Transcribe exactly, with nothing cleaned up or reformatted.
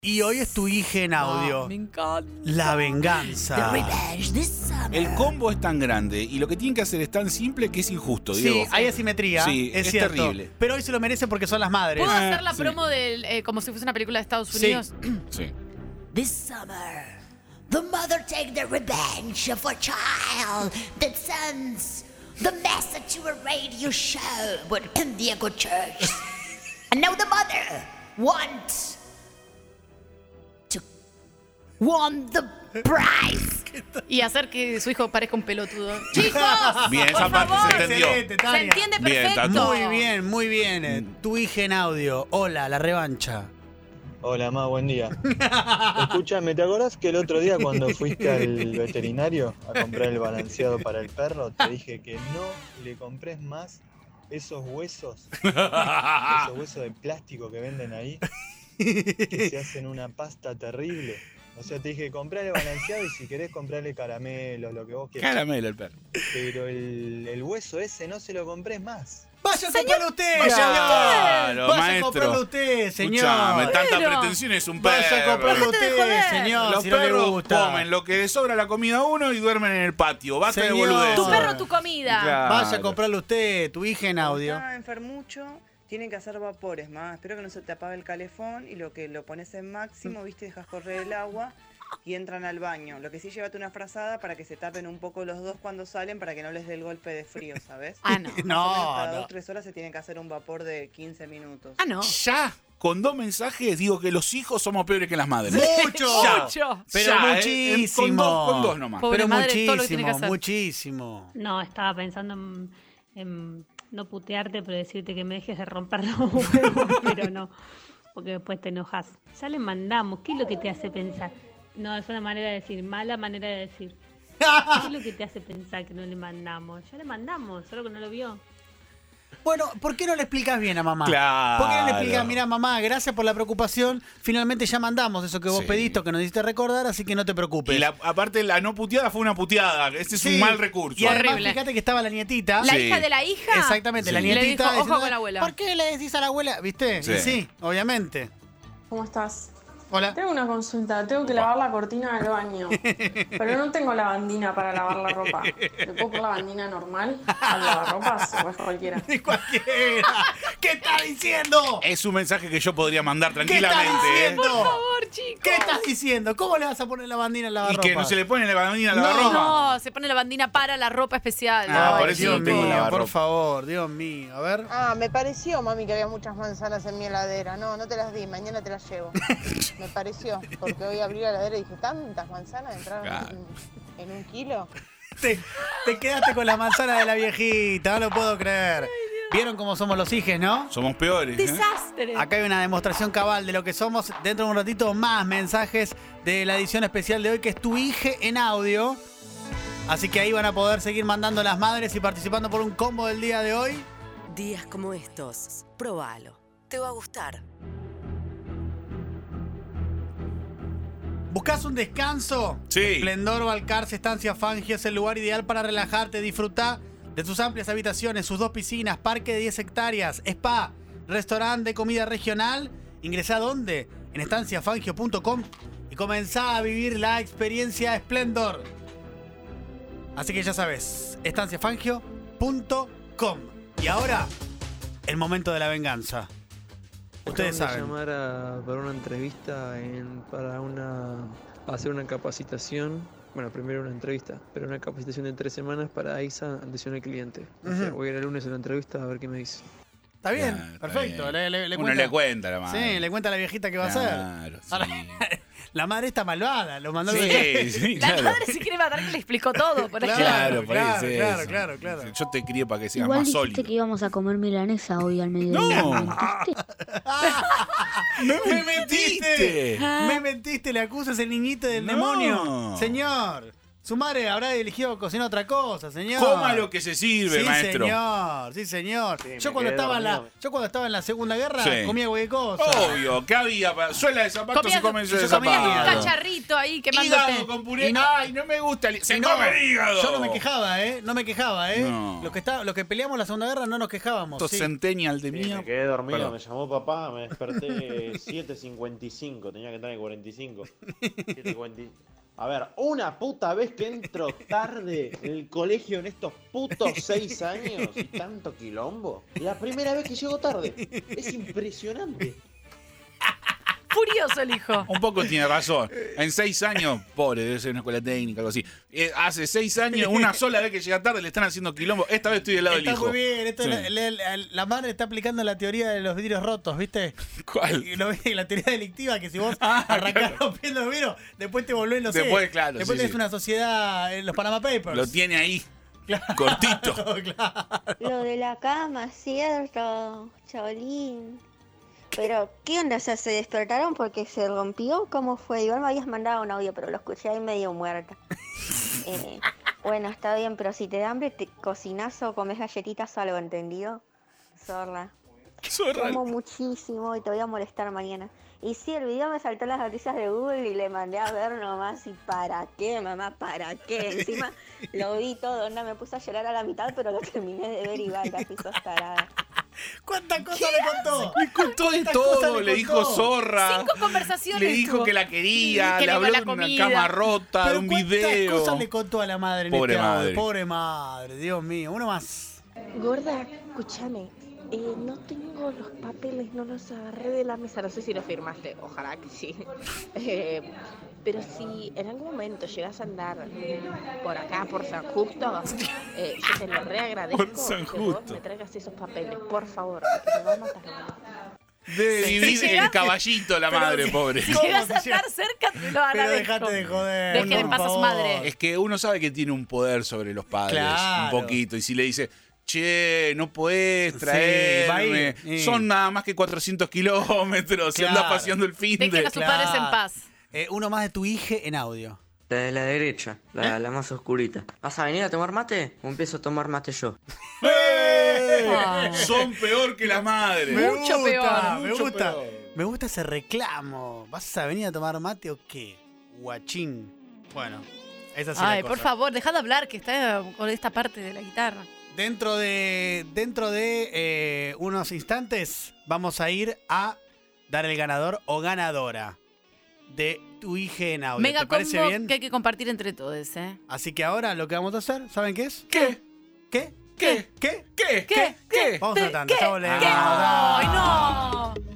Y hoy es tu hija en audio. Oh, me encanta. La venganza. El combo es tan grande y lo que tienen que hacer es tan simple que es injusto, Diego. Sí, hay asimetría. Sí, es, es cierto. terrible. Pero hoy se lo merece porque son las madres. ¿Puedo hacer la sí. promo del, eh, como si fuese una película de Estados Sí. Unidos? Sí. This summer, the mother take the revenge of a child that sends the message to a radio show with Diego Church. And now the mother wants to won the prize. Y hacer que su hijo parezca un pelotudo. ¡Chicos! Bien, por esa parte favor. se entendió. Excelente, Se Tania. entiende Bien, perfecto. Muy bien, muy bien. Eh, Tu hija en audio. Hola, la revancha. Hola, Ma, buen día. Escúchame, ¿te acordás que el otro día cuando fuiste al veterinario a comprar el balanceado para el perro, te dije que no le compres más esos huesos, esos huesos de plástico que venden ahí, que se hacen una pasta terrible? O sea, te dije, comprale balanceado y si querés comprarle caramelos, lo que vos quieras. Caramelo el perro. Pero el, el hueso ese no se lo compres más. Vaya a comprarlo usted, Vaya, señor. claro, Vaya a maestro. comprarlo usted, señor. Escuchame, tanta Pero- pretensión es un perro. Vaya a comprarlo Déjate de usted, joder. señor. Los si no le perros gusta. comen lo que les sobra la comida a uno y duermen en el patio. Basta de Señor. boludez. Tu perro, tu comida. Claro. Vaya a comprarlo usted, tu hija en audio. Está enfermucho, tienen que hacer vapores más. Espero que no se te apague el calefón y lo que lo pones en máximo, viste, dejas correr el agua y entran al baño. Lo que sí, llévate una frazada para que se tapen un poco los dos cuando salen para que no les dé el golpe de frío, ¿sabes? Ah, no. Más o menos No, cada no. dos tres horas se tiene que hacer un vapor de quince minutos. Ah, no. Ya, con dos mensajes, digo que los hijos somos peores que las madres. ¡Mucho! Ya. Mucho. Pero Ya, eh, muchísimo. Con dos, con dos nomás. Pobre Pero madre, todo lo que tiene que muchísimo, hacer. muchísimo. No, estaba pensando en, en no putearte, pero decirte que me dejes de romper los huevos, pero no, porque después te enojas. Ya le mandamos, ¿qué es lo que te hace pensar? No, es una manera de decir, mala manera de decir. ¿Qué es lo que te hace pensar que no le mandamos? Ya le mandamos, solo que no lo vio. Bueno, ¿por qué no le explicas bien a mamá? Claro. ¿Por qué no le explicas, mira mamá, gracias por la preocupación, finalmente ya mandamos eso que vos Sí. pediste, que nos hiciste recordar, así que no te preocupes. Y la, aparte, la no puteada fue una puteada. Ese es Sí. un mal recurso. Y además, Horrible. fíjate que estaba la nietita. La Sí. hija de la hija. Exactamente, la Sí. Le nietita. dijo, "Ojo diciendo, con la abuela". ¿Por qué le decís a la abuela? ¿Viste? Sí. Y sí, obviamente. ¿Cómo estás? Hola. Tengo una consulta, tengo que lavar la cortina del baño, pero no tengo lavandina para lavar la ropa. ¿Le puedo poner lavandina normal al lavarropas o es cualquiera? Ni cualquiera. ¿Qué está diciendo? Es un mensaje que yo podría mandar ¿Qué tranquilamente. estás ¿eh? diciendo? Por favor, chicos. ¿Qué estás diciendo? ¿Cómo le vas a poner la bandina en la Y lavarropa? que no se le pone la bandina a la No. ropa. No, se pone la bandina para la ropa especial. Ah, Ay, por eso Dios no tengo mío, lavarropa. por favor, Dios mío. A ver. Ah, me pareció, mami, que había muchas manzanas en mi heladera. No, no te las di, mañana te las llevo. Me pareció, porque hoy abrí la heladera y dije, ¿tantas manzanas entraron Claro. en, en un kilo? Te, te quedaste con la manzana de la viejita, no lo puedo creer. ¿Vieron cómo somos los hijes, no? Somos peores. ¿eh? Desastre. Acá hay una demostración cabal de lo que somos. Dentro de un ratito más mensajes de la edición especial de hoy, que es tu hija en audio. Así que ahí van a poder seguir mandando las madres y participando por un combo del día de hoy. Días como estos, probalo. Te va a gustar. ¿Buscas un descanso? Sí. Esplendor Balcarce Estancia Fangio es el lugar ideal para relajarte. Disfruta de sus amplias habitaciones, sus dos piscinas, parque de diez hectáreas, spa, restaurante de comida regional. Ingresá ¿dónde? En estancia fangio punto com y comenzá a vivir la experiencia Esplendor. Así que ya sabes, estancia fangio punto com. Y ahora, el momento de la venganza. Ustedes Acaban de saben. llamar a- para una entrevista en- para una hacer una capacitación. Bueno, primero una entrevista, pero una capacitación de tres semanas para A I S A, atención al cliente. O sea, Ujú. voy a ir el lunes a la entrevista a ver qué me dice. Está bien, Claro, está perfecto. bien. Le, le- le Uno cuenta- le cuenta a la madre. Sí, le cuenta a la viejita qué va a hacer. Claro, sí. Ahora, la madre está malvada, lo mandó Sí, de- sí, La claro. madre se quiere matar que le explicó todo. Por Claro, ejemplo. Claro, por ahí claro, es claro, eso. claro, claro. Yo te crié para que seas Igual más dijiste sólido. que íbamos a comer milanesa hoy al mediodía. No. ¿Me mentiste? ¡Me mentiste! mentiste! ¡Me mentiste! Le acusas el niñito del No. demonio. Señor, Su madre habrá elegido cocinar otra cosa, señor. Coma lo que se sirve, sí, maestro. señor, sí, señor. Sí, yo, me cuando quedé estaba en la, dormido. yo cuando estaba en la Segunda Guerra Sí. comía cualquier cosa. Obvio, ¿qué había? Pa- Suela de zapato Comías- se come suela de yo comía zapato. Un hígado. cacharrito ahí quemándote. Hígado con puré. Y no- Ay, no me gusta. el- Se Y no, come el hígado. Yo no me quejaba, ¿eh? No me quejaba, ¿eh? No. Los, que está, los que peleamos en la Segunda Guerra no nos quejábamos. Estos Sí. centennial de Sí, mía. me quedé dormido, Perdón. me llamó papá, me desperté siete cincuenta y cinco, tenía que estar en cuarenta y cinco. siete cuarenta. A ver, una puta vez que entro tarde en el colegio en estos putos seis años y tanto quilombo. La primera vez que llego tarde. Es impresionante. Furioso el hijo. Un poco tiene razón. En seis años, pobre, debe ser una escuela técnica, algo así. Eh, hace seis años, una sola vez que llega tarde, le están haciendo quilombo. Esta vez estoy del lado Está del hijo. muy bien. Esto Sí. la, la- la- la madre está aplicando la teoría de los vidrios rotos, ¿viste? ¿Cuál? Y lo- la teoría delictiva, que si vos Ah, arrancás rompiendo los vidrios, después te volvés, no sé. Después, claro, Después sí, tenés sí. una sociedad en los Panama Papers. Lo tiene ahí, Claro. cortito. Claro. Lo de la cama, cierto, Chabolín. Pero, ¿qué onda? O sea, ¿se despertaron porque se rompió? ¿Cómo fue? Igual me habías mandado un audio, pero lo escuché ahí medio muerta. Eh, bueno, está bien, pero si te da hambre, te cocinás o comes galletitas o algo, ¿entendido? Zorra. Zorra. Como muchísimo y te voy a molestar mañana. Y sí, el video me saltó las noticias de Google y le mandé a ver nomás. ¿Y para qué, mamá? ¿Para qué? Encima lo vi todo, onda, me puse a llorar a la mitad, pero lo terminé de ver igual, casi sos tarada. ¿Cuántas cosas le contó? Le contó de ¿Cuántas cosas todo, le le dijo contó? zorra. Cinco conversaciones Le dijo tuvo. que la quería, Que le le habló iba de la una comida. cama rota, de Pero un ¿cuántas video. cosas le contó a la madre en Pobre este audio? madre. Pobre madre, Dios mío. Uno más. Gorda, escúchame. Eh, no tengo los papeles, no los agarré de la mesa. No sé si los firmaste, ojalá que sí. Eh, pero si en algún momento llegas a andar por acá, por San Justo, eh, yo te lo reagradezco Por San que vos Justo. me traigas esos papeles, por favor, porque me va a matar. Debe Si vivir llega- en caballito la madre, pobre. Si llegas a estar cerca, te lo Pero agradezco. dejate de joder. Dejen en por paz a su favor. madre. Es que uno sabe que tiene un poder sobre los padres, Claro. un poquito. Y si le dice, che, no podés Sí, traerme, va ahí, sí. son nada más que cuatrocientos kilómetros, y Claro. anda paseando el fin Dejen de... a sus padres en paz. Eh, uno más de tu hija en audio. La de la derecha, la, la más oscurita. ¿Vas a venir a tomar mate? ¿O empiezo a tomar mate yo? ¡Eh! Ah. Son peor que las madres. Me Mucho gusta, peor. Me Mucho gusta. peor. Me gusta ese reclamo. ¿Vas a venir a tomar mate o qué? Guachín. Bueno, esa sí Ay, la por cosa. favor, dejad de hablar, que está con esta parte de la guitarra. Dentro de, dentro de eh, unos instantes vamos a ir a dar el ganador o ganadora de tu hija en audio. Mega ¿Te parece combo bien? que hay que compartir entre todos, ¿eh? Así que ahora lo que vamos a hacer, ¿saben qué es? ¿Qué? ¿Qué? ¿Qué? ¿Qué? ¿Qué? ¿Qué? ¿Qué? Vamos a tratando, ¿Qué? ya volvemos. ¿Qué? Ah. ¡Ay, no!